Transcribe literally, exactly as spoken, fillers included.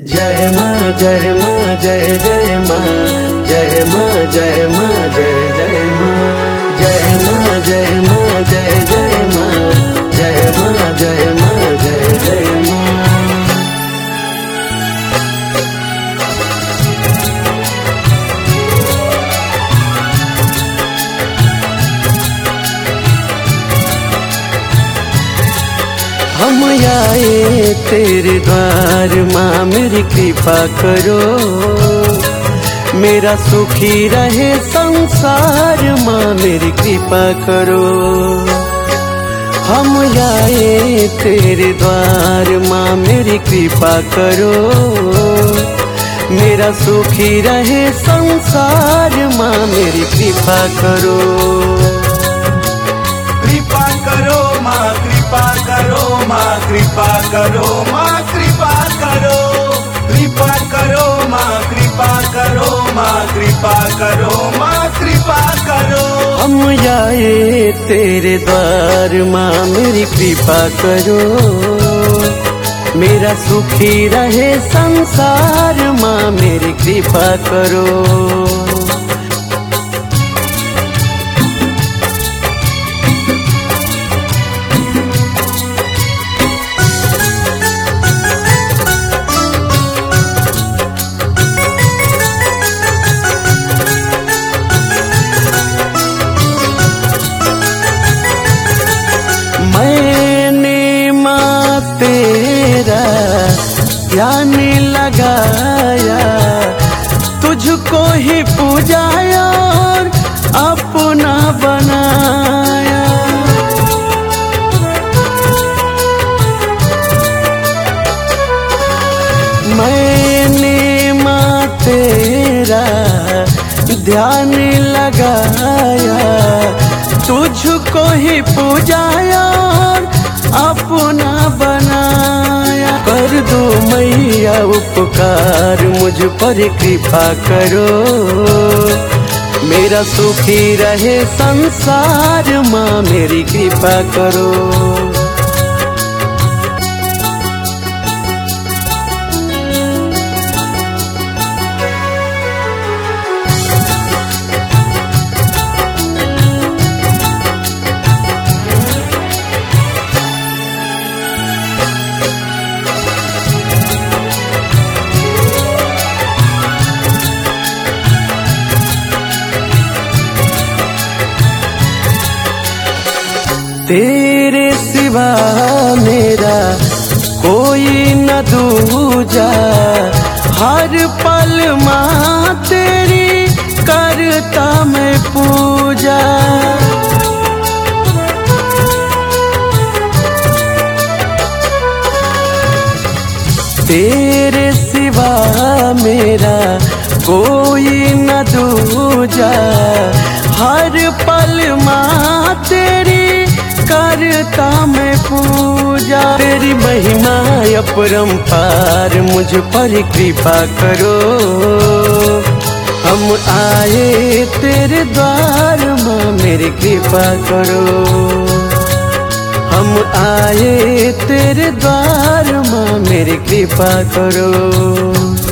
जय माँ जय माँ जय जय माँ जय माँ जय माँ जय जय माँ जय माँ जय माँ जय जय माँ जय माँ जय माँ जय जय माँ। हम आए तेरे द्वार माँ मेरी कृपा करो, मेरा सुखी रहे संसार माँ मेरी कृपा करो। हम आए तेरे द्वार माँ मेरी कृपा करो, मेरा सुखी रहे संसार माँ मेरी कृपा करो। कृपा करो माँ कृपा करो माँ कृपा करो माँ कृपा करो कृपा करो माँ कृपा करो माँ कृपा करो माँ कृपा करो। हम आए तेरे द्वार माँ मेरी कृपा करो, मेरा सुखी रहे संसार माँ मेरी कृपा करो। मैंने माँ तेरा ध्यान लगाया, तुझको ही पूजाया और अपना बनाया। मैंने माँ तेरा ध्यान लगाया, तुझको ही पूजाया और अपना बनाया। कर दो मैया उपकार मुझ पर कृपा करो, मेरा सुखी रहे संसार माँ मेरी कृपा करो। तेरे सिवा मेरा कोई न दूजा, हर पल माँ तेरी करता मैं पूजा। तेरे सिवा मेरा कोई न दूजा, हर पल माँ तेरी करता मैं पूजा। तेरी महिमा अपरंपार मुझ पर कृपा करो, हम आए तेरे द्वार माँ मेरी कृपा करो। हम आए तेरे द्वार माँ मेरी कृपा करो।